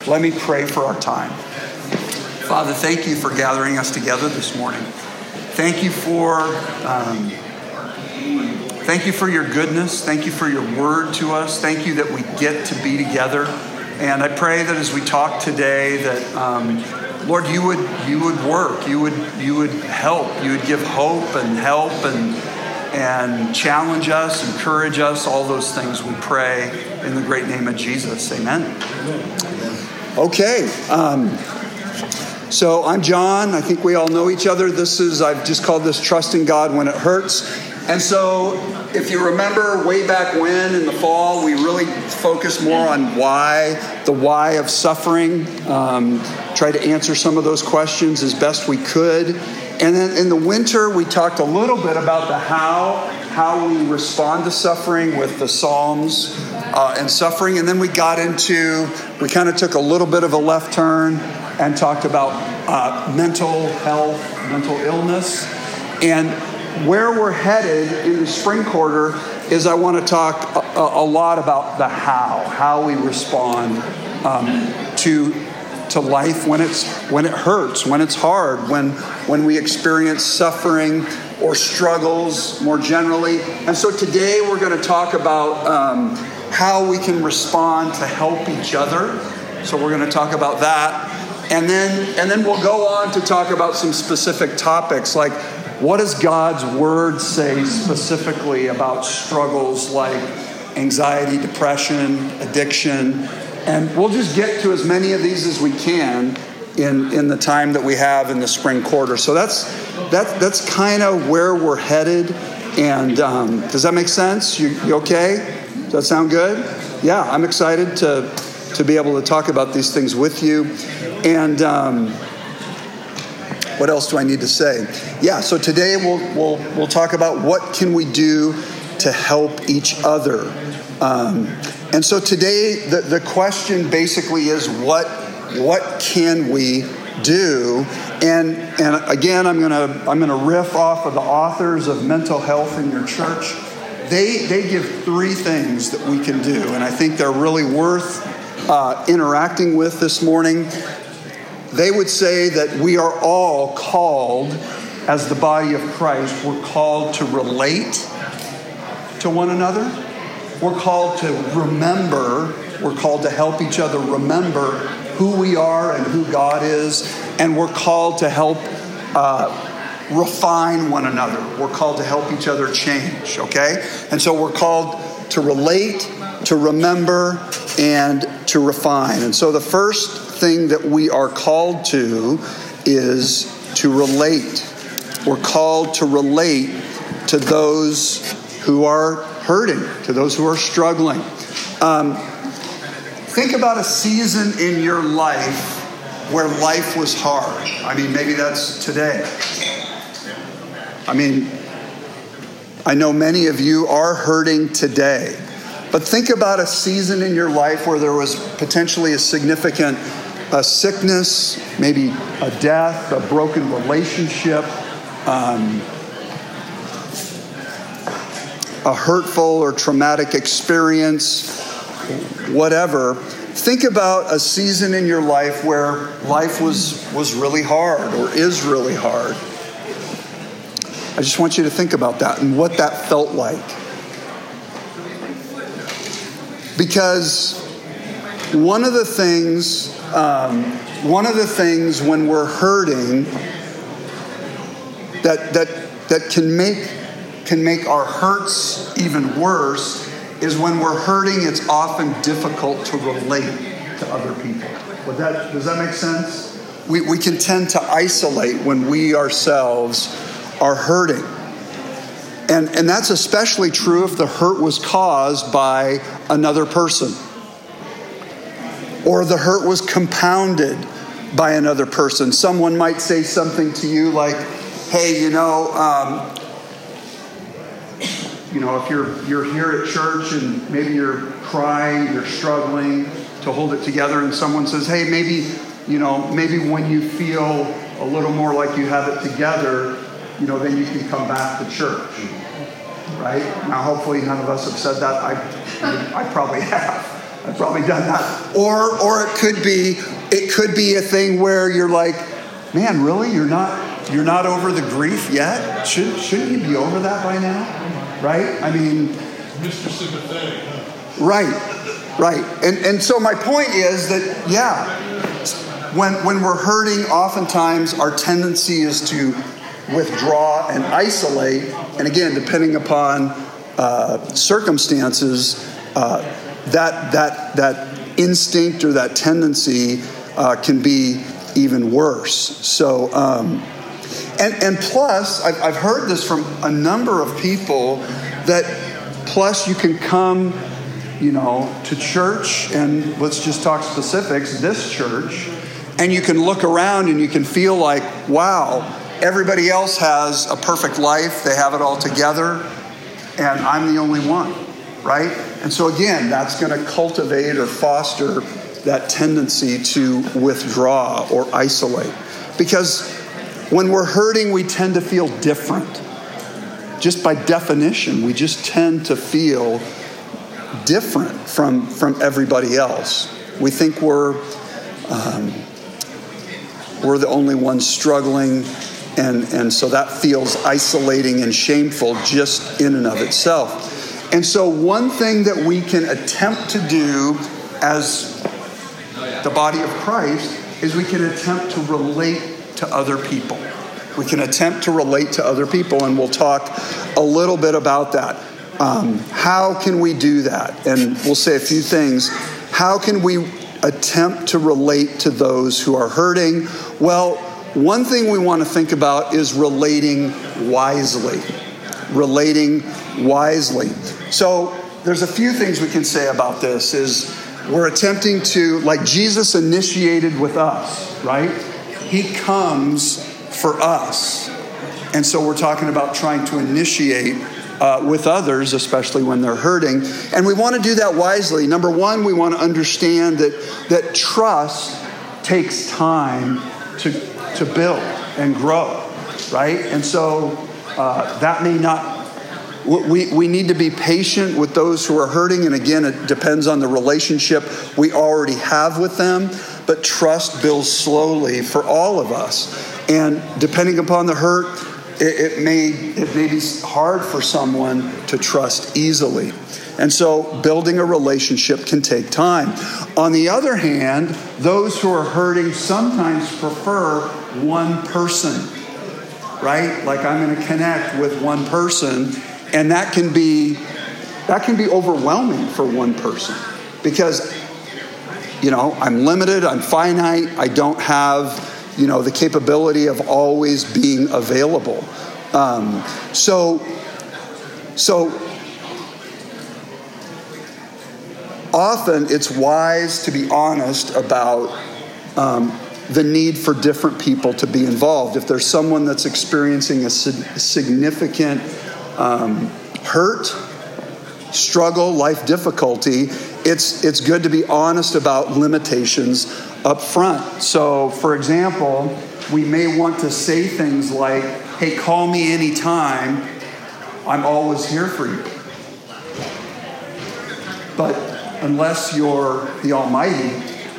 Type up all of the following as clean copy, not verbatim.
Let me pray for our time. Father, thank you for gathering us together this morning. Thank you for your goodness. Thank you for your word to us. Thank you that we get to be together. And I pray that as we talk today, that Lord, you would work, you would help, you would give hope and help and challenge us, encourage us, all those things we pray in the great name of Jesus. Amen. Okay. So I'm John. I think we all know each other. I've just called this Trusting God When It Hurts. And so if you remember way back when in the fall, we really focused more on the why of suffering. Try to answer some of those questions as best we could. And then in the winter, we talked a little bit about the how we respond to suffering with the Psalms and suffering. And then we kind of took a little bit of a left turn and talked about mental health, mental illness. And where we're headed in the spring quarter is I want to talk a lot about the how we respond to life when it hurts, when it's hard, when we experience suffering or struggles more generally. And so today we're going to talk about how we can respond to help each other. So we're going to talk about that. And then we'll go on to talk about some specific topics, like what does God's word say specifically about struggles like anxiety, depression, addiction. And we'll just get to as many of these as we can in the time that we have in the spring quarter. So that's kind of where we're headed. And does that make sense? You okay? Does that sound good? Yeah, I'm excited to be able to talk about these things with you. And what else do I need to say? Yeah, so today we'll talk about what can we do to help each other. And so today the question basically is what can we do? And again, I'm gonna riff off of the authors of Mental Health in Your Church. They give 3 things that we can do, and I think they're really worth interacting with this morning. They would say that we are all called, as the body of Christ, we're called to relate to one another. We're called to remember. We're called to help each other remember who we are and who God is. And we're called to help refine one another. We're called to help each other change, okay? And so we're called to relate, to remember, and to refine. And so the first thing that we are called to is to relate. We're called to relate to those who are hurting, to those who are struggling. Think about a season in your life where life was hard. I mean, maybe that's today. I mean, I know many of you are hurting today. But think about a season in your life where there was potentially a significant sickness, maybe a death, a broken relationship, a hurtful or traumatic experience, whatever. Think about a season in your life where life was really hard or is really hard. I just want you to think about that and what that felt like. Because one of the things when we're hurting that can make our hurts even worse is when we're hurting, it's often difficult to relate to other people. Does that make sense? We can tend to isolate when we ourselves are hurting. And that's especially true if the hurt was caused by another person. Or the hurt was compounded by another person. Someone might say something to you like, hey, if you're here at church and maybe you're crying, you're struggling to hold it together, and someone says, hey, maybe when you feel a little more like you have it together, then you can come back to church. Right? Now, hopefully none of us have said that. I probably have. I've probably done that. Or it could be a thing where you're like, man, really? You're not over the grief yet? Shouldn't you be over that by now? Right? I mean, Mr. Sympathetic, huh? Right. And so my point is that, yeah, when we're hurting, oftentimes our tendency is to withdraw and isolate. And again, depending upon circumstances, that instinct or that tendency can be even worse. So, and plus, I've heard this from a number of people that plus you can come, to church, and let's just talk specifics, this church, and you can look around and you can feel like, wow, everybody else has a perfect life, they have it all together, and I'm the only one, right? And so again, that's going to cultivate or foster that tendency to withdraw or isolate. Because when we're hurting, we tend to feel different. Just by definition, we just tend to feel different from everybody else. We think we're the only ones struggling, and so that feels isolating and shameful just in and of itself. And so one thing that we can attempt to do as the body of Christ is we can attempt to relate to other people. We can attempt to relate to other people, and we'll talk a little bit about that. How can we do that? And we'll say a few things. How can we attempt to relate to those who are hurting? Well, one thing we want to think about is relating wisely. Relating wisely. So there's a few things we can say about this. Is we're attempting to, like Jesus initiated with us, right? He comes for us. And so we're talking about trying to initiate with others, especially when they're hurting. And we want to do that wisely. Number one, we want to understand that trust takes time to build and grow, right? And so that may not... We need to be patient with those who are hurting. And again, it depends on the relationship we already have with them. But trust builds slowly for all of us. And depending upon the hurt, it may be hard for someone to trust easily. And so building a relationship can take time. On the other hand, those who are hurting sometimes prefer one person, right? Like I'm going to connect with one person. And that can be overwhelming for one person because, I'm limited, I'm finite, I don't have, the capability of always being available. So often it's wise to be honest about the need for different people to be involved. If there's someone that's experiencing a significant hurt, struggle, life difficulty, it's good to be honest about limitations up front. So, for example, we may want to say things like, hey, call me anytime. I'm always here for you. But unless you're the Almighty,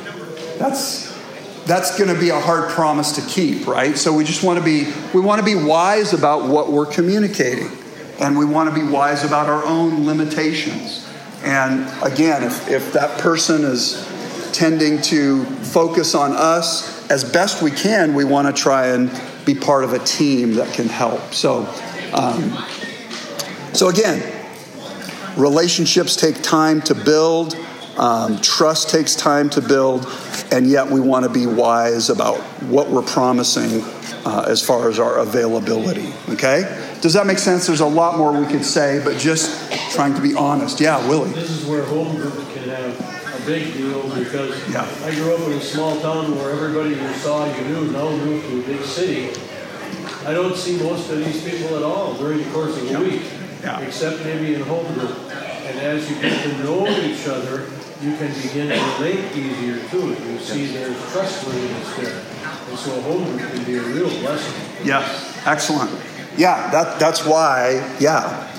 that's going to be a hard promise to keep, right? So we want to be wise about what we're communicating. And we want to be wise about our own limitations. And again, if that person is tending to focus on us as best we can, we want to try and be part of a team that can help. So again, relationships take time to build. Trust takes time to build. And yet we want to be wise about what we're promising as far as our availability. Okay? Does that make sense? There's a lot more we could say, but just trying to be honest. Yeah, Willie. This is where home group can have a big deal because I grew up in a small town where everybody you saw you knew now moved to a big city. I don't see most of these people at all during the course of the week, except maybe in home group. And as you get to know each other, you can begin to relate easier too. You see there's trustworthiness there. And so a home group can be a real blessing. Yeah, excellent. Yeah, that's why,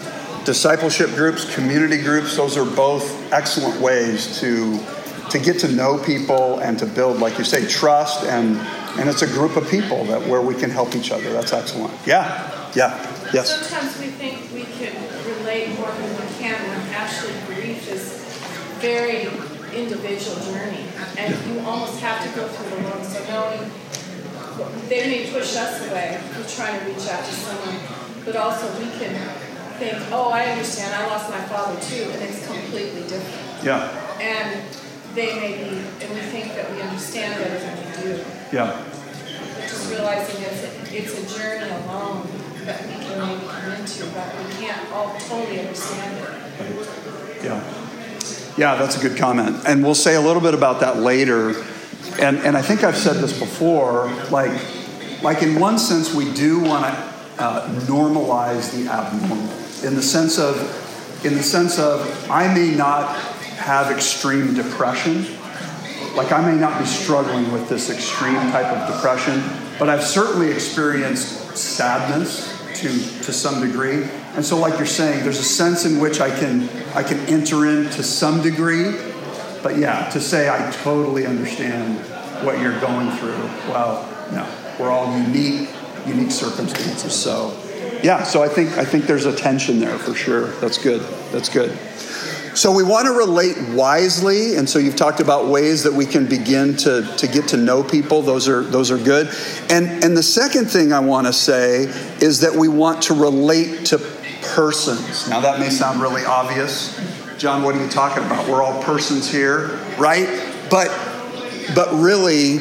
discipleship groups, community groups, those are both excellent ways to get to know people and to build, like you say, trust, and it's a group of people where we can help each other. That's excellent. Yeah, yes. Sometimes we think we can relate more than we can when actually grief is a very individual journey, and you almost have to go through it alone. So knowing they may push us away from trying to reach out to someone, but also we can think, oh, I understand, I lost my father too, and it's completely different. Yeah. And they may be, and we think that we understand better than we do. Yeah. But just realizing it's a journey alone that we can maybe come into, but we can't all totally understand it. Yeah, that's a good comment. And we'll say a little bit about that later. And I think I've said this before, like in one sense, we do want to normalize the abnormal. In the sense of I may not have extreme depression. Like I may not be struggling with this extreme type of depression, but I've certainly experienced sadness to some degree. And so like you're saying, there's a sense in which I can enter in to some degree. But yeah, to say I totally understand what you're going through, well, no. We're all unique circumstances. So yeah, so I think there's a tension there for sure. That's good. So we want to relate wisely, and so you've talked about ways that we can begin to get to know people. Those are good. And the second thing I want to say is that we want to relate to persons. Now that may sound really obvious. John, what are you talking about? We're all persons here, right? But really,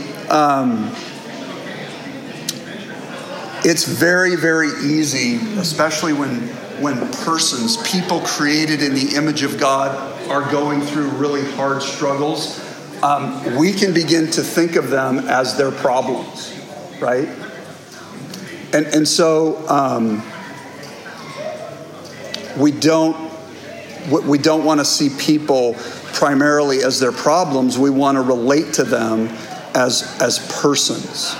it's very, very easy, especially when persons, people created in the image of God, are going through really hard struggles. We can begin to think of them as their problems, right? And so we don't want to see people primarily as their problems. We want to relate to them as persons.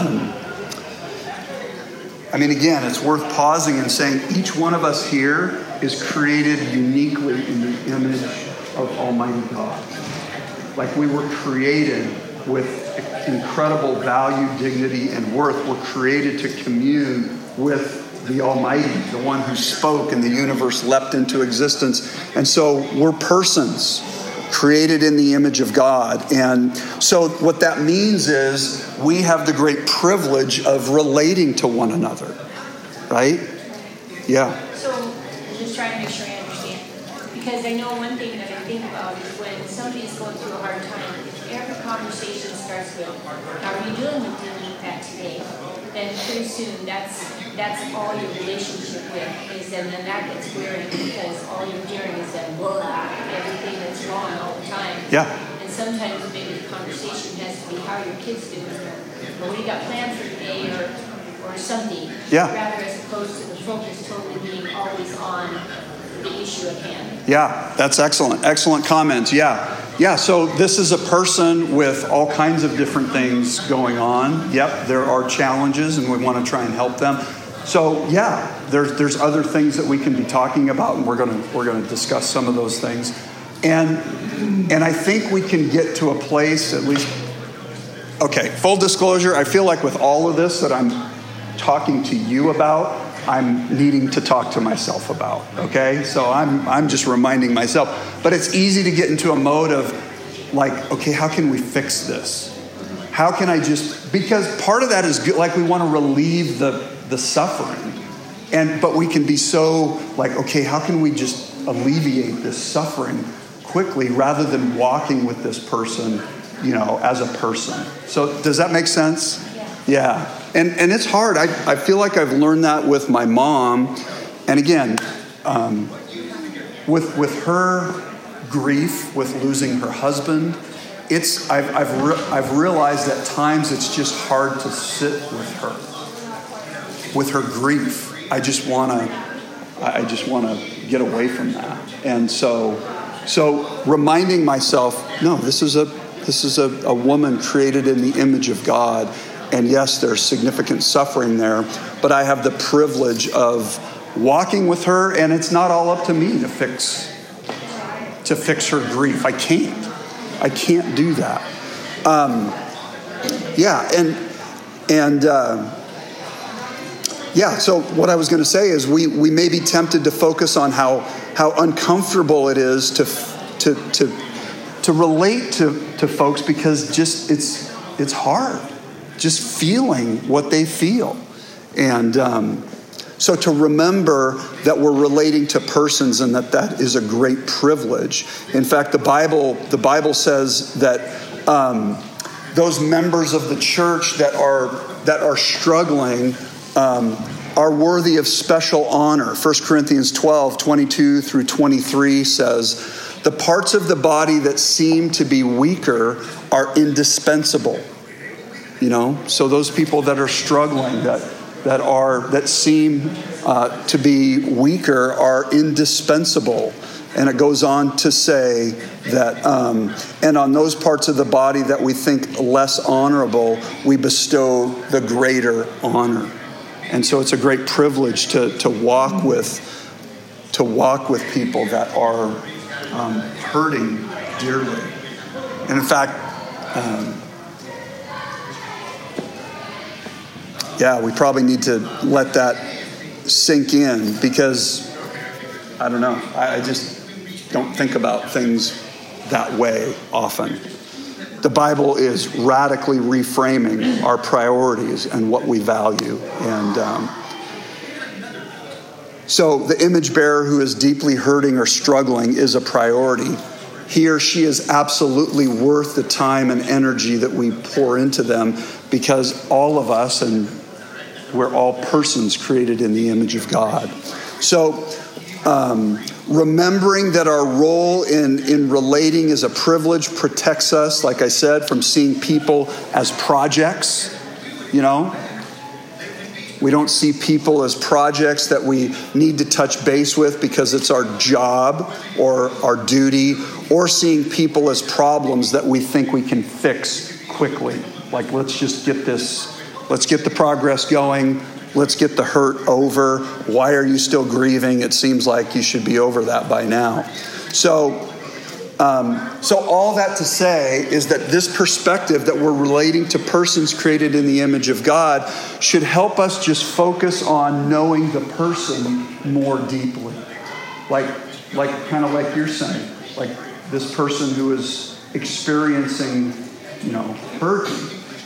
Again, it's worth pausing and saying each one of us here is created uniquely in the image of Almighty God. Like we were created with incredible value, dignity, and worth. We're created to commune with the Almighty, the one who spoke and the universe leapt into existence. And so we're persons created in the image of God. And so what that means is we have the great privilege of relating to one another, right? Yeah. So I'm just trying to make sure I understand. Because I know one thing that I think about is when somebody's going through a hard time, if every conversation starts with, how are you doing with that today? Then pretty soon that's all your relationship with is, and then that gets wearing because all you're hearing is that everything that's wrong all the time. Yeah. And sometimes maybe the conversation has to be how are your kids doing, or what do you got planned for today, or something. Yeah. Rather as opposed to the focus totally being always on the issue at hand. Yeah, that's excellent. Excellent comments. Yeah. So this is a person with all kinds of different things going on. Yep, there are challenges, and we want to try and help them. So yeah, there's other things that we can be talking about, and we're gonna discuss some of those things. And I think we can get to a place, at least. Okay, full disclosure, I feel like with all of this that I'm talking to you about, I'm needing to talk to myself about, okay? So I'm just reminding myself. But it's easy to get into a mode of like, okay, how can we fix this? How can I because part of that is good, like we want to relieve the suffering. But we can be so like, okay, how can we just alleviate this suffering quickly rather than walking with this person, as a person. So does that make sense? Yeah. And it's hard. I feel like I've learned that with my mom. And again, with her grief, with losing her husband, I've realized at times it's just hard to sit with her grief. I just want to get away from that. And so reminding myself, no, this is a woman created in the image of God. And yes, there's significant suffering there, but I have the privilege of walking with her, and it's not all up to me to fix her grief. I can't do that. So what I was going to say is we may be tempted to focus on how uncomfortable it is to relate to folks, because just it's hard just feeling what they feel. And so to remember that we're relating to persons, and that is a great privilege. In fact, the Bible says that those members of the church that are struggling are worthy of special honor. 1 Corinthians 12:22-23 says, the parts of the body that seem to be weaker are indispensable. So those people that are struggling, that seem to be weaker, are indispensable. And it goes on to say that, and on those parts of the body that we think less honorable, we bestow the greater honor. And so it's a great privilege to walk with people that are hurting dearly. And in fact, we probably need to let that sink in, because I don't know. I just don't think about things that way often. The Bible is radically reframing our priorities and what we value. And so the image bearer who is deeply hurting or struggling is a priority. He or she is absolutely worth the time and energy that we pour into them, because all of us, and we're all persons created in the image of God. So remembering that our role in relating is a privilege protects us, like I said, from seeing people as projects. We don't see people as projects that we need to touch base with because it's our job or our duty, or seeing people as problems that we think we can fix quickly. Like, let's get the progress going. Let's get the hurt over. Why are you still grieving? It seems like you should be over that by now. So all that to say is that this perspective that we're relating to persons created in the image of God should help us just focus on knowing the person more deeply. Like you're saying, like this person who is experiencing, hurting.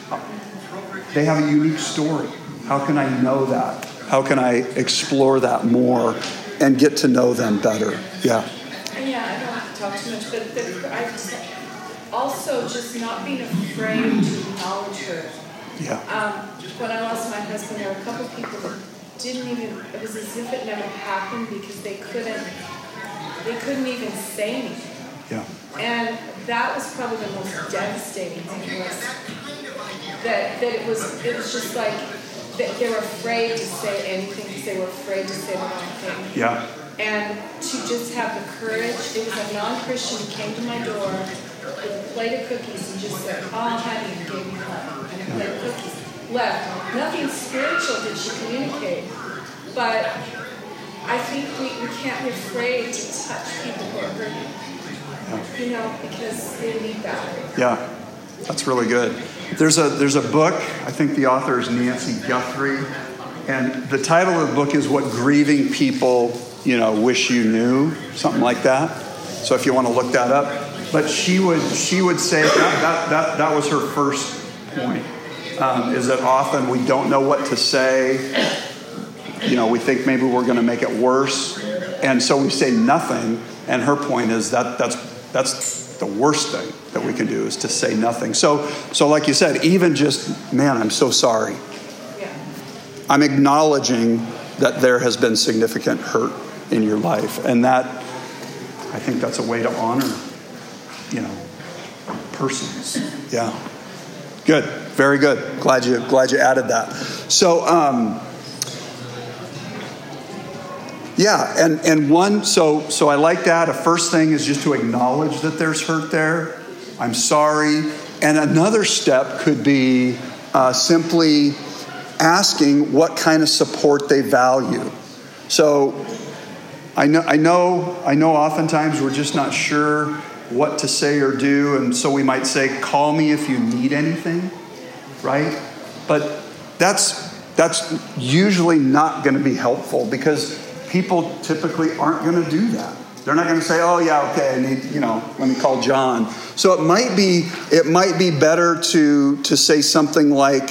They have a unique story. How can I know that? How can I explore that more and get to know them better? Yeah. Yeah, I don't have to talk too much, but I also just not being afraid to acknowledge her. Yeah. When I lost my husband, there were a couple people that didn't even, it was as if it never happened, because they couldn't even say anything. Yeah. And that was probably the most devastating thing, was that it was just like that they were afraid to say anything because they were afraid to say the wrong thing. Yeah. And to just have the courage. It was a non-Christian who came to my door with a plate of cookies and just said, "Oh, honey," and gave me a hug and a plate of cookies. Left. Nothing spiritual did she communicate, but I think we can't be afraid to touch people who are hurting. Because they need that. Yeah, that's really good. There's a book, I think the author is Nancy Guthrie, and the title of the book is What Grieving People, Wish You Knew, something like that. So if you want to look that up. But she would say that was her first point, is that often we don't know what to say. We think maybe we're going to make it worse, and so we say nothing. And her point is that's the worst thing that we can do, is to say nothing. So like you said, even just, man, I'm so sorry. Yeah. I'm acknowledging that there has been significant hurt in your life, and that, I think that's a way to honor, persons. Yeah. Good. Very good. Glad you added that. So, so I like that. A first thing is just to acknowledge that there's hurt there. I'm sorry. And another step could be simply asking what kind of support they value. So I know oftentimes we're just not sure what to say or do, and so we might say, call me if you need anything, right? But that's usually not going to be helpful, because people typically aren't going to do that. They're not going to say, oh yeah, okay, I need, let me call John. So it might be better to say something like,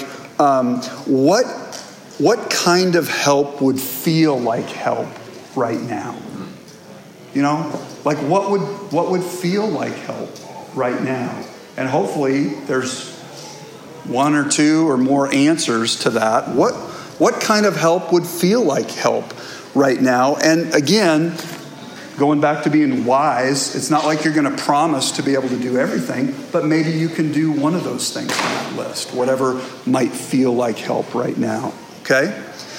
what kind of help would feel like help right now? Like what would feel like help right now? And hopefully there's one or two or more answers to that. What kind of help would feel like help right now? And again, going back to being wise, it's not like you're going to promise to be able to do everything, but maybe you can do one of those things on that list, whatever might feel like help right now. Okay?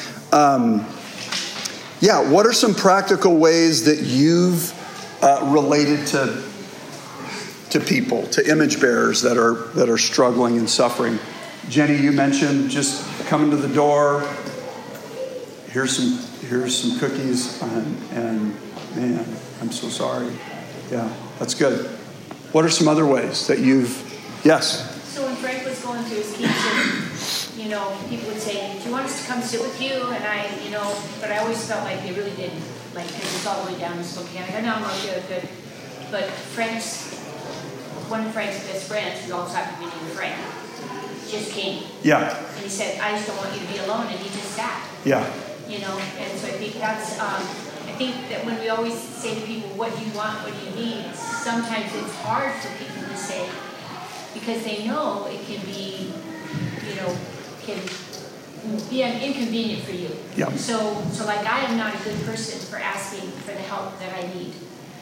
What are some practical ways that you've related to people, to image bearers that are struggling and suffering? Jenny, you mentioned just coming to the door. Here's some cookies, and man, I'm so sorry. Yeah, that's good. What are some other ways that you've? Yes. So when Frank was going through his cancer, people would say, "Do you want us to come sit with you?" And but I always felt like they really didn't, because it's all the way down in Spokane. I go, no, I'm good. But one of Frank's best friends, who also happened to be named Frank, just came. Yeah. And he said, "I just don't want you to be alone," and he just sat. Yeah. And so I think that's. I think that when we always say to people, "What do you want? What do you need?" Sometimes it's hard for people to say, because they know it can be, can be inconvenient for you. Yeah. So like I am not a good person for asking for the help that I need,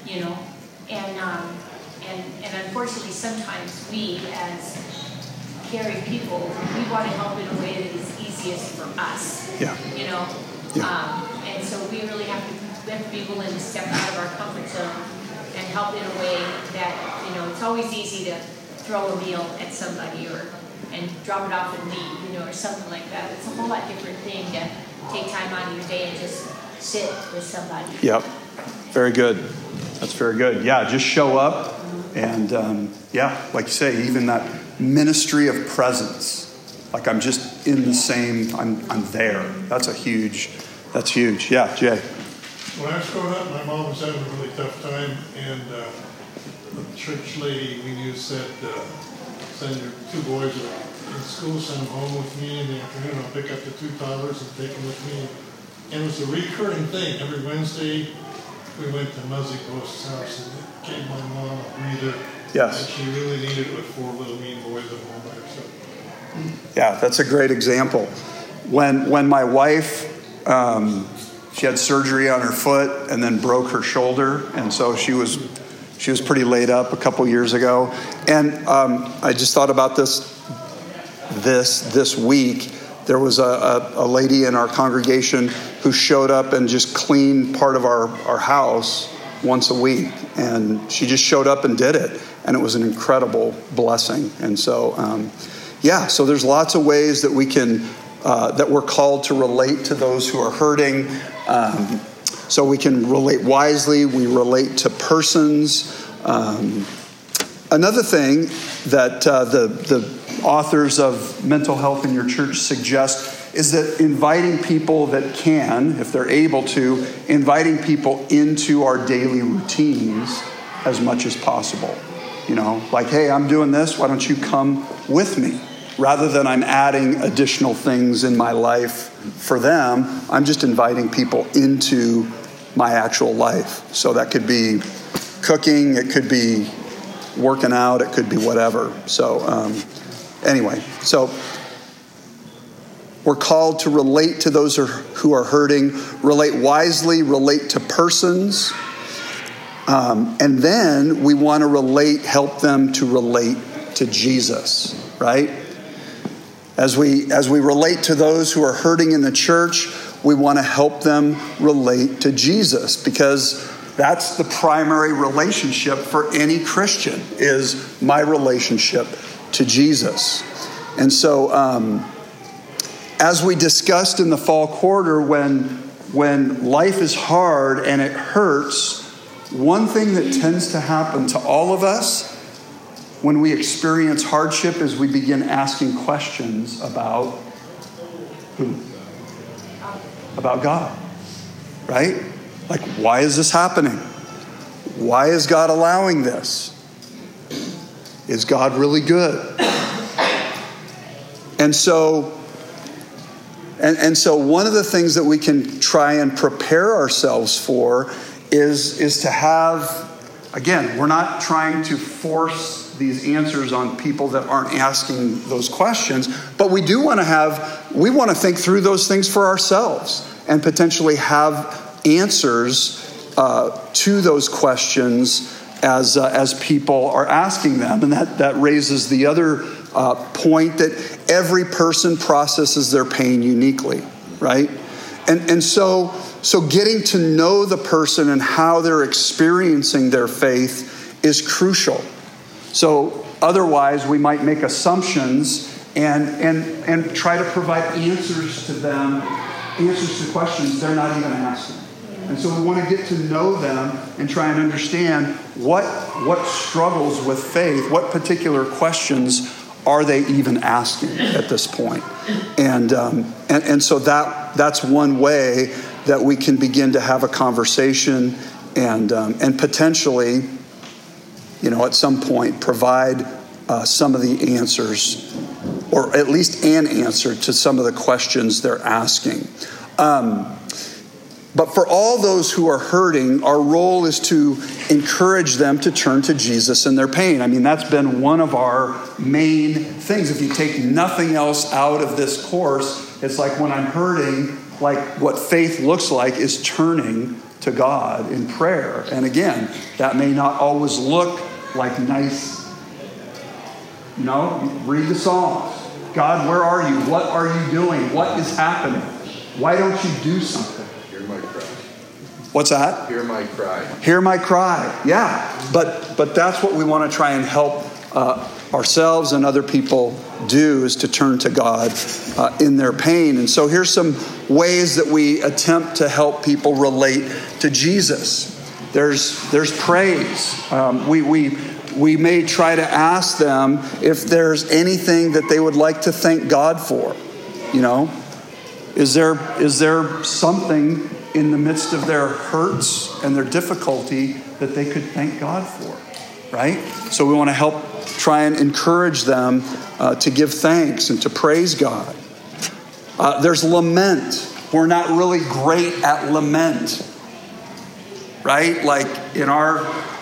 and unfortunately sometimes we as caring people, we want to help in a way that is easiest for us. Yeah. And so we really have to be willing to step out of our comfort zone and help in a way that, it's always easy to throw a meal at somebody and drop it off and leave, or something like that. It's a whole lot different thing to take time out of your day and just sit with somebody. Yep. Very good. That's very good. Yeah, just show up. And like you say, even that ministry of presence. Like I'm just in the same, I'm there. That's huge. Yeah, Jay. When I was growing up, my mom was having a really tough time, and the church lady we knew said, send your two boys in school, send them home with me in the afternoon. I'll pick up the two toddlers and take them with me. And it was a recurring thing. Every Wednesday, we went to Muzzy Post's house, and it gave my mom a breather. Yes. And she really needed it with four little mean boys at home by herself. Yeah, that's a great example. When my wife, she had surgery on her foot and then broke her shoulder, and so she was pretty laid up a couple years ago. And I just thought about this week. There was a lady in our congregation who showed up and just cleaned part of our house once a week, and she just showed up and did it, and it was an incredible blessing. And so so there's lots of ways that we can that we're called to relate to those who are hurting. So we can relate wisely. We relate to persons. Another thing that the authors of Mental Health in Your Church suggest is that inviting people that can, if they're able to, inviting people into our daily routines as much as possible. Like, hey, I'm doing this. Why don't you come with me? Rather than I'm adding additional things in my life for them, I'm just inviting people into my actual life. So that could be cooking, it could be working out, it could be whatever. So so we're called to relate to those who are hurting, relate wisely, relate to persons, and then we want to help them to relate to Jesus, right? As we relate to those who are hurting in the church, we want to help them relate to Jesus, because that's the primary relationship for any Christian, is my relationship to Jesus. And so as we discussed in the fall quarter, when when life is hard and it hurts, one thing that tends to happen to all of us when we experience hardship is we begin asking questions about who? About God, right? Like, why is this happening? Why is God allowing this? Is God really good? And so one of the things that we can try and prepare ourselves for is to have, again, we're not trying to force these answers on people that aren't asking those questions, but we want to think through those things for ourselves and potentially have answers to those questions as people are asking them. And that raises the other point that every person processes their pain uniquely, right? And so getting to know the person and how they're experiencing their faith is crucial. So otherwise we might make assumptions and try to provide answers to questions they're not even asking. And so we want to get to know them and try and understand what struggles with faith, what particular questions are they even asking at this point. And so that's one way that we can begin to have a conversation and potentially, at some point provide some of the answers, or at least an answer to some of the questions they're asking. But for all those who are hurting, our role is to encourage them to turn to Jesus in their pain. I mean, that's been one of our main things. If you take nothing else out of this course, it's like when I'm hurting, like what faith looks like is turning to God in prayer. And again, that may not always look like nice, read the Psalms. God, where are you? What are you doing? What is happening? Why don't you do something? My cry. What's that? Hear my cry. Hear my cry. Yeah. But that's what we want to try and help ourselves and other people do, is to turn to God in their pain. And so here's some ways that we attempt to help people relate to Jesus. There's praise. We may try to ask them if there's anything that they would like to thank God for. Is there something in the midst of their hurts and their difficulty that they could thank God for, right? So we want to help try and encourage them to give thanks and to praise God. There's lament. We're not really great at lament, right? Like in our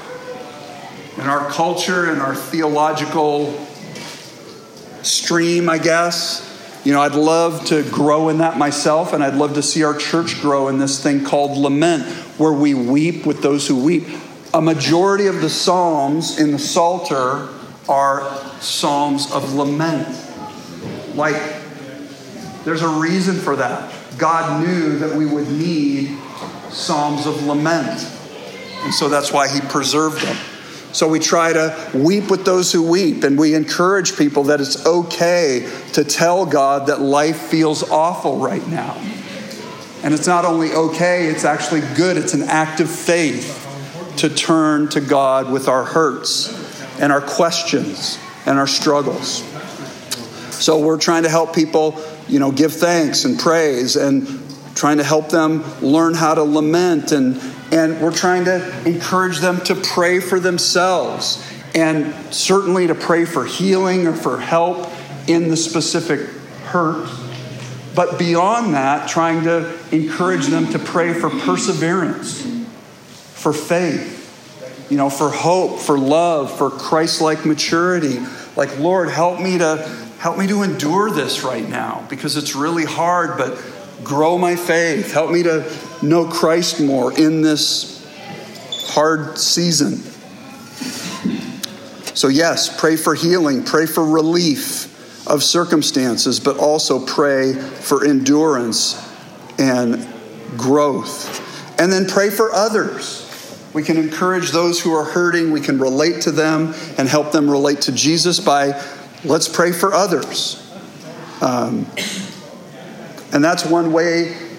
culture, in our theological stream, I guess. I'd love to grow in that myself, and I'd love to see our church grow in this thing called lament, where we weep with those who weep. A majority of the Psalms in the Psalter are Psalms of lament. Like, there's a reason for that. God knew that we would need Psalms of lament. And so that's why he preserved them. So we try to weep with those who weep, and we encourage people that it's okay to tell God that life feels awful right now. And it's not only okay, it's actually good. It's an act of faith to turn to God with our hurts and our questions and our struggles. So we're trying to help people, give thanks and praise, and trying to help them learn how to lament, and we're trying to encourage them to pray for themselves, and certainly to pray for healing or for help in the specific hurt. But beyond that, trying to encourage them to pray for perseverance, for faith, for hope, for love, for Christ-like maturity. Like, Lord, help me to endure this right now, because it's really hard, but grow my faith. Help me to know Christ more in this hard season. So yes, pray for healing, pray for relief of circumstances, but also pray for endurance and growth. And then pray for others. We can encourage those who are hurting. We can relate to them and help them relate to Jesus by, let's pray for others. And that's one way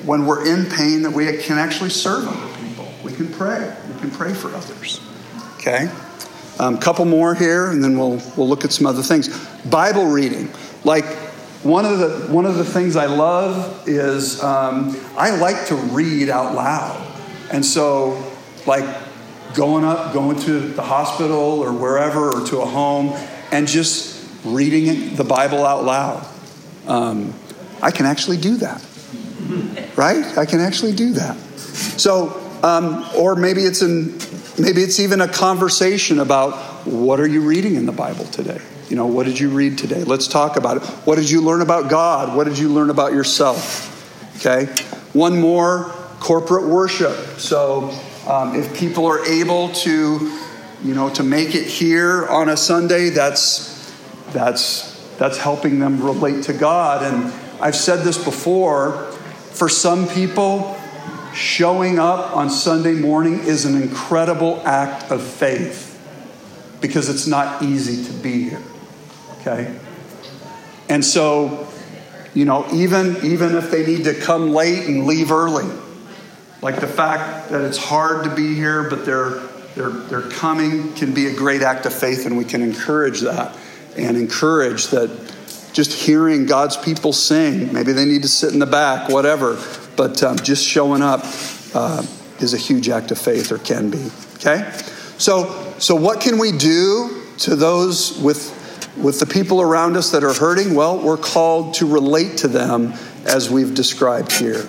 when we're in pain, that we can actually serve other people. We can pray. We can pray for others. Okay? Couple more here, and then we'll look at some other things. Bible reading. Like, one of the things I love is I like to read out loud. And so, like, going to the hospital or wherever, or to a home, and just reading the Bible out loud. I can actually do that. Right? I can actually do that. So, or maybe it's even a conversation about, what are you reading in the Bible today? You know, what did you read today? Let's talk about it. What did you learn about God? What did you learn about yourself? Okay. One more, corporate worship. So if people are able to, to make it here on a Sunday, that's helping them relate to God. And I've said this before, for some people, showing up on Sunday morning is an incredible act of faith, because it's not easy to be here. Okay? And so, even if they need to come late and leave early, like the fact that it's hard to be here, but they're coming, can be a great act of faith, and we can encourage that, and encourage that just hearing God's people sing. Maybe they need to sit in the back, whatever, but just showing up is a huge act of faith, or can be. Okay? So what can we do to those with the people around us that are hurting? Well, we're called to relate to them as we've described here.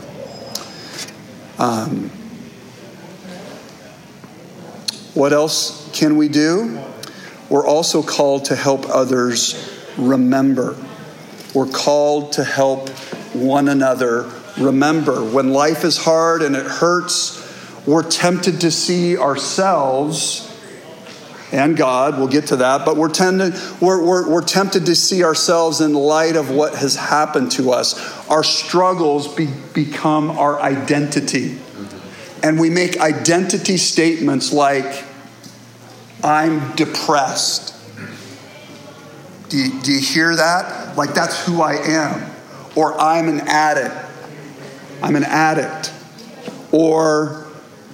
What else can we do? We're also called to help others remember. We're called to help one another remember. When life is hard and it hurts, we're tempted to see ourselves and God, we'll get to that, but we're tempted to see ourselves in light of what has happened to us. Our struggles become our identity. And we make identity statements like, I'm depressed. Do you hear that? Like, that's who I am. Or I'm an addict. I'm an addict. Or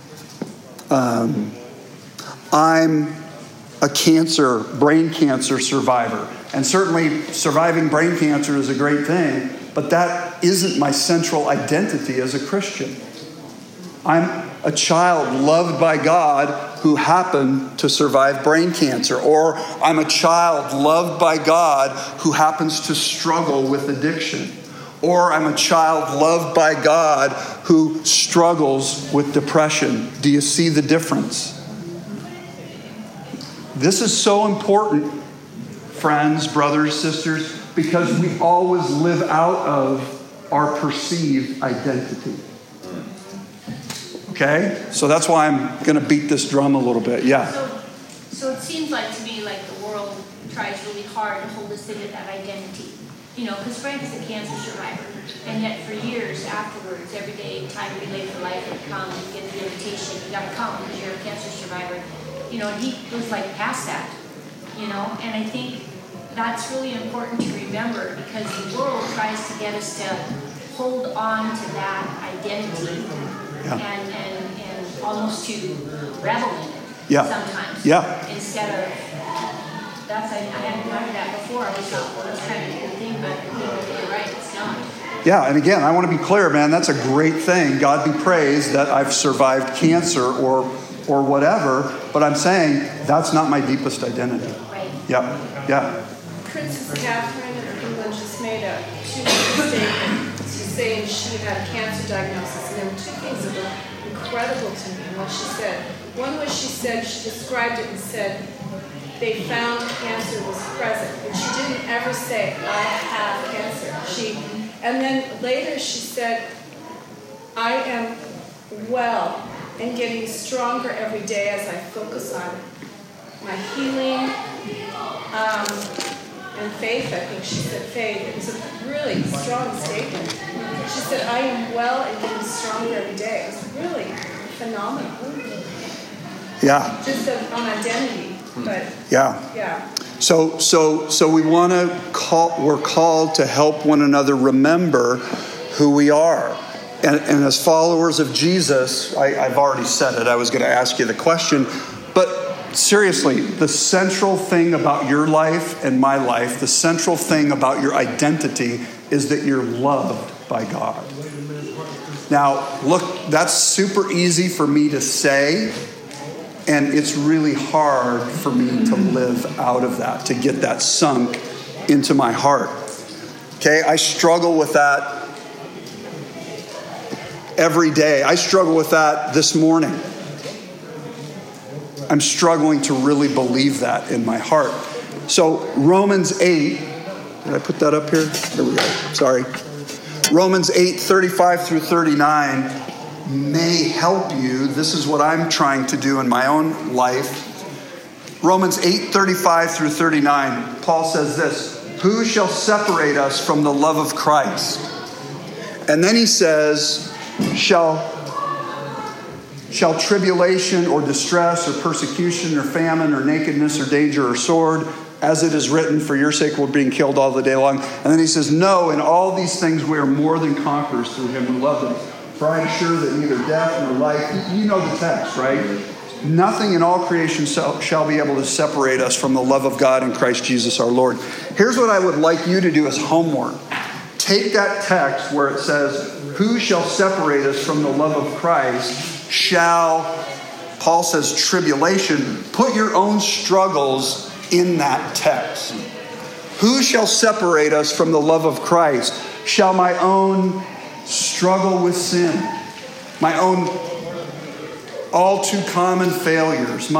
I'm a brain cancer survivor. And certainly surviving brain cancer is a great thing, but that isn't my central identity as a Christian. I'm a child loved by God who happened to survive brain cancer. Or I'm a child loved by God who happens to struggle with addiction. Or I'm a child loved by God who struggles with depression. Do you see the difference? This is so important, friends, brothers, sisters, because we always live out of our perceived identity. Okay? So that's why I'm going to beat this drum a little bit. Yeah. So it seems like to me like the world tries really hard to hold us into that identity. Because Frank is a cancer survivor. And yet for years afterwards, every day, time related to life would come and get the invitation. You got to come because you're a cancer survivor. And he was like past that, and I think that's really important to remember, because the world tries to get us to hold on to that identity and almost to revel in it sometimes. Yeah. Instead of, I hadn't heard that before. I was thought, well, that's kind of a good thing, but you're right, it's not. Yeah, and again, I want to be clear, man, that's a great thing. God be praised that I've survived cancer or whatever, but I'm saying that's not my deepest identity. Right. Yeah. Princess Catherine of England just made a statement. She's saying she had a cancer diagnosis, and there were two things that were incredible to me in what she said. One was she described it and said, they found cancer was present, but she didn't ever say, I have cancer. And then later she said, I am well and getting stronger every day as I focus on my healing and faith. I think she said faith. It was a really strong statement. She said, I am well and getting stronger every day. It was really phenomenal. Yeah. Just on identity. But yeah. So we want to we're called to help one another remember who we are. And as followers of Jesus, I've already said it. I was going to ask you the question. But seriously, the central thing about your life and my life, the central thing about your identity is that you're loved by God. Now, look, that's super easy for me to say. And it's really hard for me to live out of that, to get that sunk into my heart. Okay, I struggle with that every day. I struggle with that this morning. I'm struggling to really believe that in my heart. So Romans 8, did I put that up here? There we go, sorry. Romans 8, 35 through 39 may help you. This is what I'm trying to do in my own life. Romans 8, 35 through 39, Paul says this, who shall separate us from the love of Christ? And then he says, shall tribulation or distress or persecution or famine or nakedness or danger or sword, as it is written, for your sake we're being killed all the day long. And then he says, no, in all these things we are more than conquerors through him who loved us. For I am sure that neither death nor life, you know the text, right? Nothing in all creation shall be able to separate us from the love of God in Christ Jesus our Lord. Here's what I would like you to do as homework. Take that text where it says, who shall separate us from the love of Christ? Paul says, tribulation. Put your own struggles in that text. Who shall separate us from the love of Christ? Shall my own struggle with sin, my own all too common failures,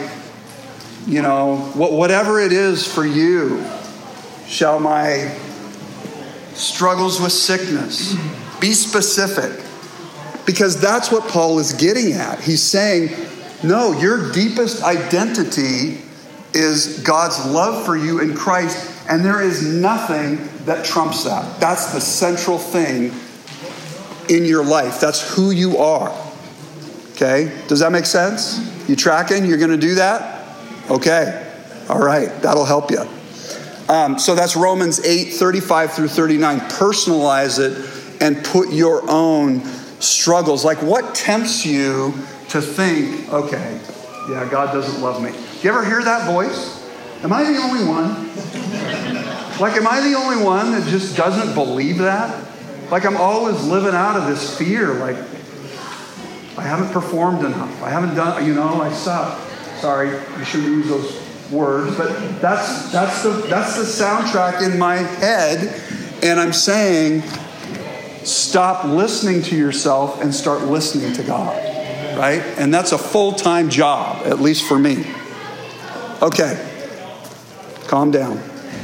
whatever it is for you, shall my struggles with sickness, be specific, because that's what Paul is getting at. He's saying, no, your deepest identity is God's love for you in Christ, and there is nothing that trumps that. That's the central thing in your life. That's who you are. Okay? Does that make sense? You tracking? You're going to do that? Okay. All right. That'll help you. So that's Romans 8, 35 through 39. Personalize it and put your own struggles. Like, what tempts you to think, okay, yeah, God doesn't love me. You ever hear that voice? Am I the only one? Like, am I the only one that just doesn't believe that? Like, I'm always living out of this fear. Like, I haven't performed enough. I haven't done, I suck. Sorry, you shouldn't use those words. But that's the soundtrack in my head. And I'm saying, stop listening to yourself and start listening to God. Right? And that's a full-time job, at least for me. Okay. Calm down.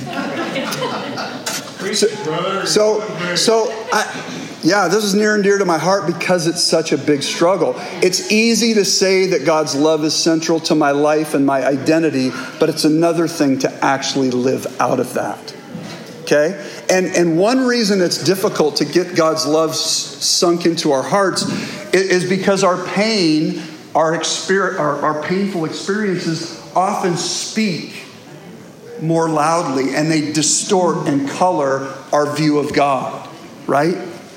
This is near and dear to my heart because it's such a big struggle. It's easy to say that God's love is central to my life and my identity, but it's another thing to actually live out of that. Okay? And one reason it's difficult to get God's love sunk into our hearts is because our pain, our painful experiences often speak more loudly, and they distort and color our view of God, right?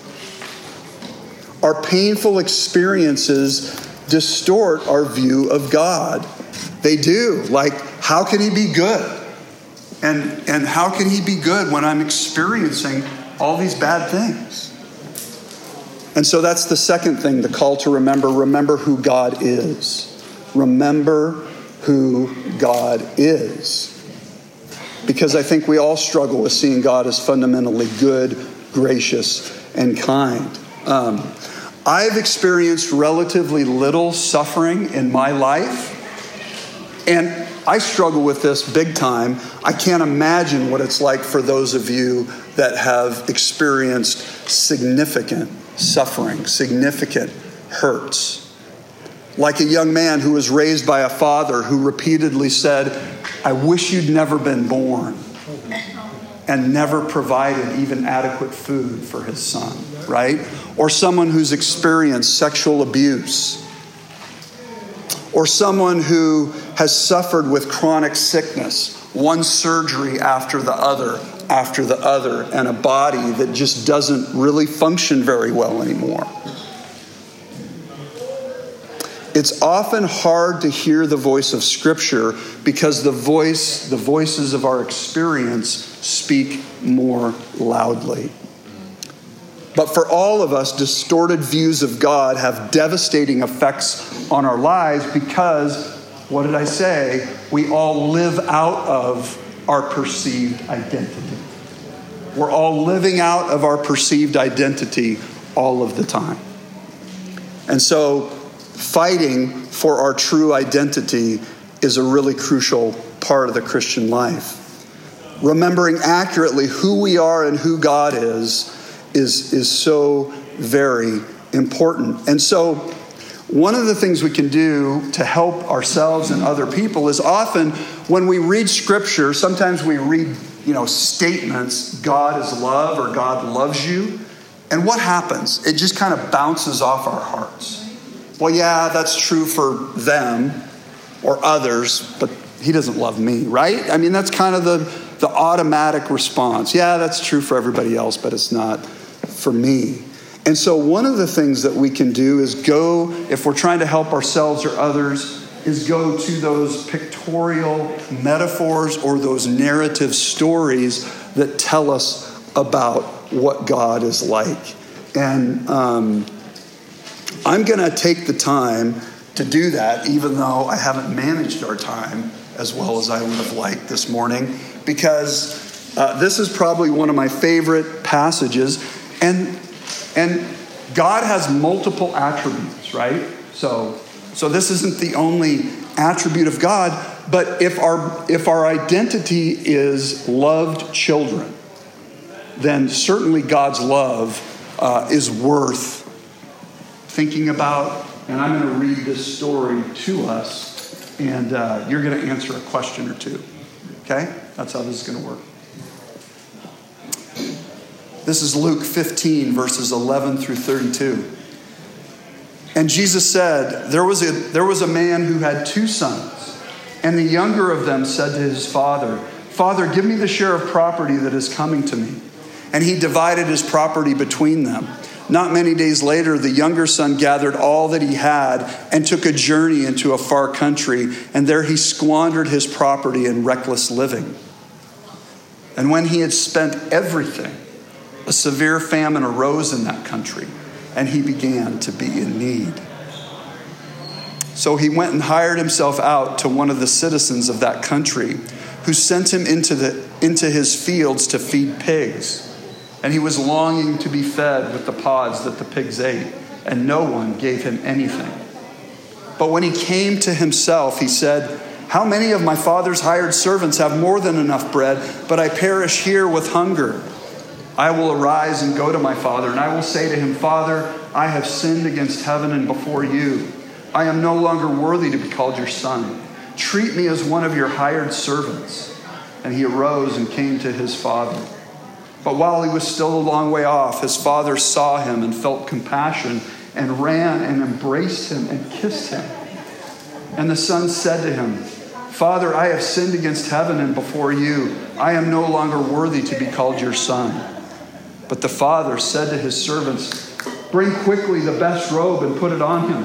Our painful experiences distort our view of God. They do. Like, how can he be good? And how can he be good when I'm experiencing all these bad things? And so that's the second thing, the call to remember. Remember who God is. Remember who God is. Because I think we all struggle with seeing God as fundamentally good, gracious, and kind. I've experienced relatively little suffering in my life, and I struggle with this big time. I can't imagine what it's like for those of you that have experienced significant suffering, significant hurts. Like a young man who was raised by a father who repeatedly said, I wish you'd never been born, and never provided even adequate food for his son, right? Or someone who's experienced sexual abuse, or someone who has suffered with chronic sickness, one surgery after the other, after the other and a body that just doesn't really function very well anymore. It's often hard to hear the voice of Scripture because the voices of our experience speak more loudly. But for all of us, distorted views of God have devastating effects on our lives because, what did I say? We all live out of our perceived identity. We're all living out of our perceived identity all of the time. And so, fighting for our true identity is a really crucial part of the Christian life. Remembering accurately who we are and who God is so very important. And so one of the things we can do to help ourselves and other people is often when we read Scripture, sometimes we read, statements, God is love or God loves you. And what happens? It just kind of bounces off our hearts. Well, yeah, that's true for them or others, but he doesn't love me, right? I mean, that's kind of the automatic response. Yeah, that's true for everybody else, but it's not for me. And so one of the things that we can do is go, if we're trying to help ourselves or others, is go to those pictorial metaphors or those narrative stories that tell us about what God is like. And I'm going to take the time to do that, even though I haven't managed our time as well as I would have liked this morning, because this is probably one of my favorite passages. And God has multiple attributes, right? So this isn't the only attribute of God, but if our identity is loved children, then certainly God's love is worth thinking about. And I'm going to read this story to us, and you're going to answer a question or two. Okay? That's how this is going to work. This is Luke 15, verses 11 through 32. And Jesus said, there was a man who had 2 sons, and the younger of them said to his father, "Father, give me the share of property that is coming to me." And he divided his property between them. Not many days later, the younger son gathered all that he had and took a journey into a far country, and there he squandered his property in reckless living. And when he had spent everything, a severe famine arose in that country, and he began to be in need. So he went and hired himself out to one of the citizens of that country, who sent him into his fields to feed pigs. And he was longing to be fed with the pods that the pigs ate, and no one gave him anything. But when he came to himself, he said, "How many of my father's hired servants have more than enough bread, but I perish here with hunger? I will arise and go to my father, and I will say to him, 'Father, I have sinned against heaven and before you. I am no longer worthy to be called your son. Treat me as one of your hired servants.' And he arose and came to his father. But while he was still a long way off, his father saw him and felt compassion and ran and embraced him and kissed him. And the son said to him, 'Father, I have sinned against heaven and before you. I am no longer worthy to be called your son.' But the father said to his servants, 'Bring quickly the best robe and put it on him,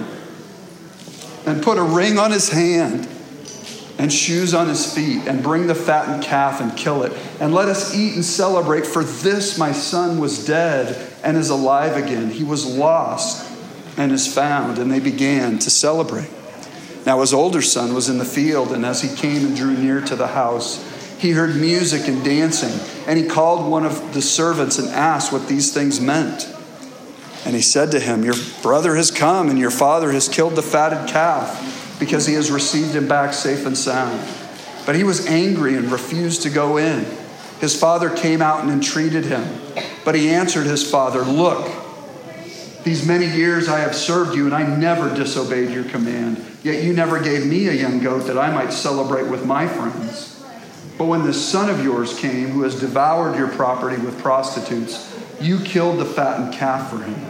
and put a ring on his hand and shoes on his feet, and bring the fattened calf and kill it. And let us eat and celebrate, for this my son was dead and is alive again. He was lost and is found.' And they began to celebrate. Now his older son was in the field, and as he came and drew near to the house, he heard music and dancing. And he called one of the servants and asked what these things meant. And he said to him, 'Your brother has come, and your father has killed the fatted calf, because he has received him back safe and sound.' But he was angry and refused to go in. His father came out and entreated him. But he answered his father, 'Look, these many years I have served you, and I never disobeyed your command. Yet you never gave me a young goat that I might celebrate with my friends. But when this son of yours came, who has devoured your property with prostitutes, you killed the fattened calf for him.'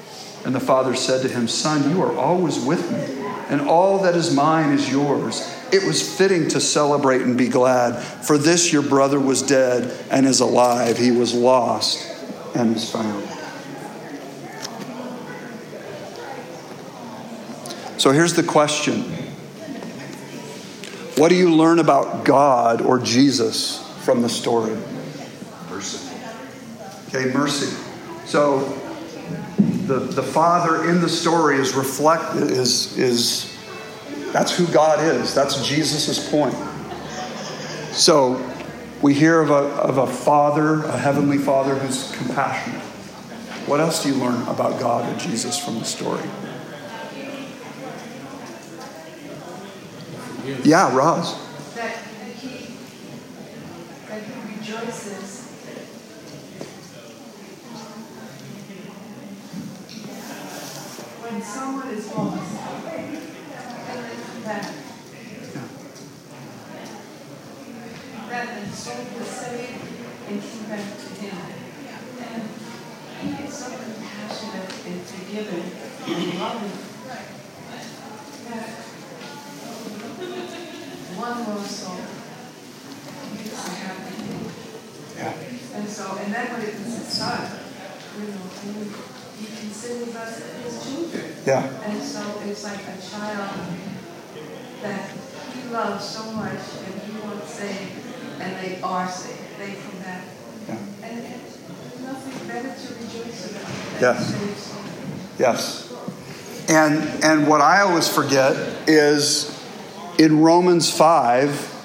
And the father said to him, 'Son, you are always with me, and all that is mine is yours. it was fitting to celebrate and be glad. For this your brother was dead and is alive. He was lost and is found. So here's the question. What do you learn about God or Jesus from the story? Mercy. Okay, mercy. So the Father in the story is reflected, is that's who God is. That's Jesus' point. So we hear of a Father, a heavenly Father who's compassionate. What else do you learn about God or Jesus from the story? Yeah, Roz. That he rejoices when someone is lost. That the soul was saved and came back to him. And he is so compassionate and forgiving and loving that one lost soul makes him happy. Yeah. And then when it was his son, and he considers us his children. Yeah. And so it's like a child that he loves so much and he wants saved, and they are saved. They come back. Yeah. And there's nothing better to rejoice about than Yes. saved souls. Yes. And what I always forget is in Romans 5,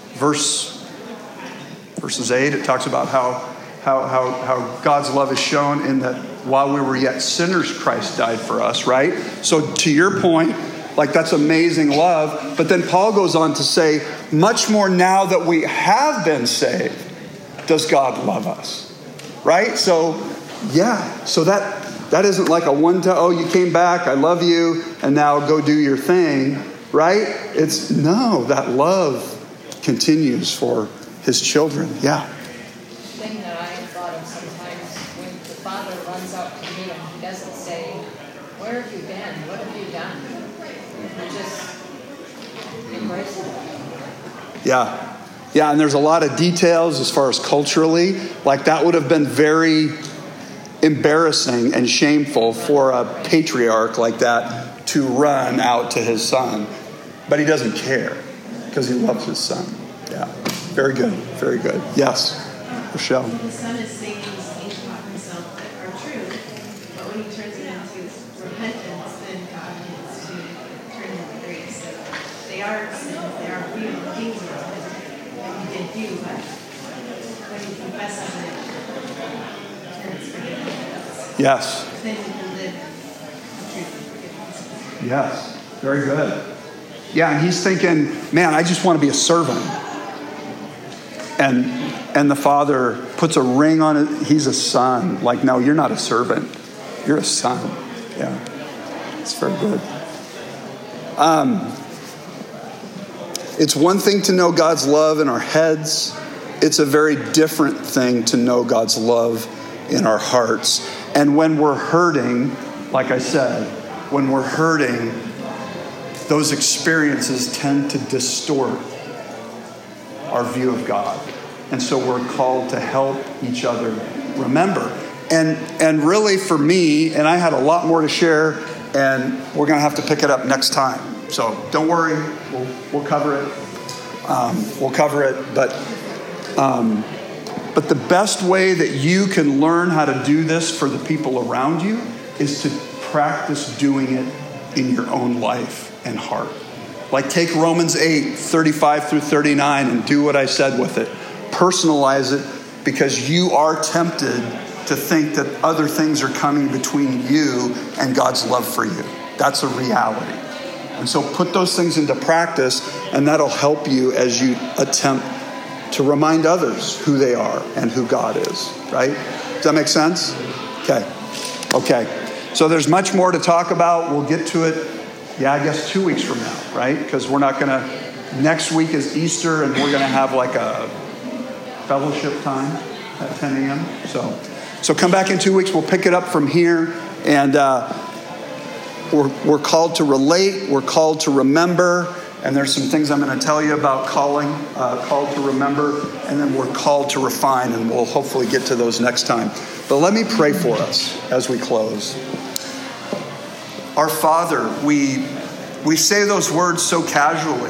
verses 8, it talks about how God's love is shown in that while we were yet sinners, Christ died for us, right? So to your point, like that's amazing love. But then Paul goes on to say, much more now that we have been saved, does God love us, right? So, yeah. So that isn't like a one-time, oh, you came back, I love you, and now go do your thing, right? It's, no, that love continues for his children. Yeah. The thing that I thought of sometimes when the father runs out to meet him, he doesn't say, where have you been? What have you done? He just embraces him. Yeah. Yeah, and there's a lot of details as far as culturally. Like that would have been very embarrassing and shameful for a patriarch like that to run out to his son. But he doesn't care because he loves his son. Yeah. Very good. Very good. Yes. Rochelle. The son is saying these things about himself that are true, but when he turns it into repentance, then God needs to turn them to grace. So they are sins, they are real things that you did do, but when you confess of it, then it's forgiven. Yes. Then you can live the truth of forgiveness. Yes. Very good. Yeah, and he's thinking, man, I just want to be a servant. And the father puts a ring on it. He's a son. Like, no, you're not a servant. You're a son. Yeah. It's very good. It's one thing to know God's love in our heads. It's a very different thing to know God's love in our hearts. And when we're hurting, like I said, when we're hurting, those experiences tend to distort our view of God. And so we're called to help each other remember. And really for me, and I had a lot more to share, and we're going to have to pick it up next time. So don't worry, we'll cover it. But the best way that you can learn how to do this for the people around you is to practice doing it in your own life and heart. Like take Romans 8:35 through 39 and do what I said with it. Personalize it, because you are tempted to think that other things are coming between you and God's love for you. That's a reality. And so put those things into practice, and that'll help you as you attempt to remind others who they are and who God is, right? Does that make sense? Okay. So there's much more to talk about. We'll get to it, I guess 2 weeks from now, right? Because we're not going to, next week is Easter, and we're going to have like a fellowship time at 10 a.m. So come back in 2 weeks. We'll pick it up from here. And we're called to relate. We're called to remember. And there's some things I'm going to tell you about called to remember, and then we're called to refine, and we'll hopefully get to those next time. But let me pray for us as we close. Our Father, we say those words so casually,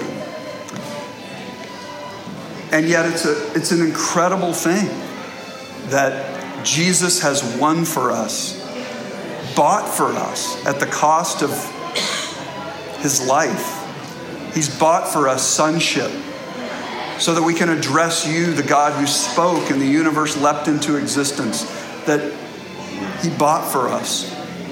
and yet it's an incredible thing that Jesus has won for us, bought for us at the cost of his life. He's bought for us sonship so that we can address you, the God who spoke and the universe leapt into existence, that he bought for us.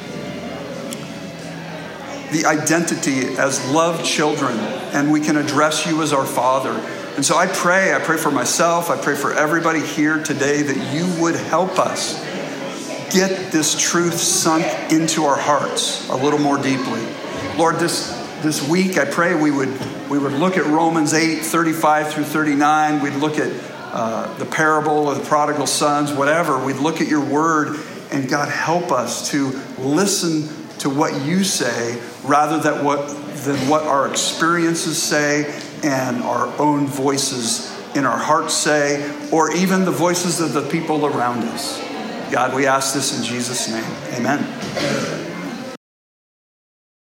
The identity as loved children, and we can address you as our Father. And so I pray for myself, I pray for everybody here today that you would help us get this truth sunk into our hearts a little more deeply. Lord, this week, I pray we would look at Romans 8:35 through 39. We'd look at the parable of the prodigal sons, whatever. We'd look at your word, and God, help us to listen to what you say rather than what our experiences say and our own voices in our hearts say, or even the voices of the people around us. God, we ask this in Jesus' name. Amen.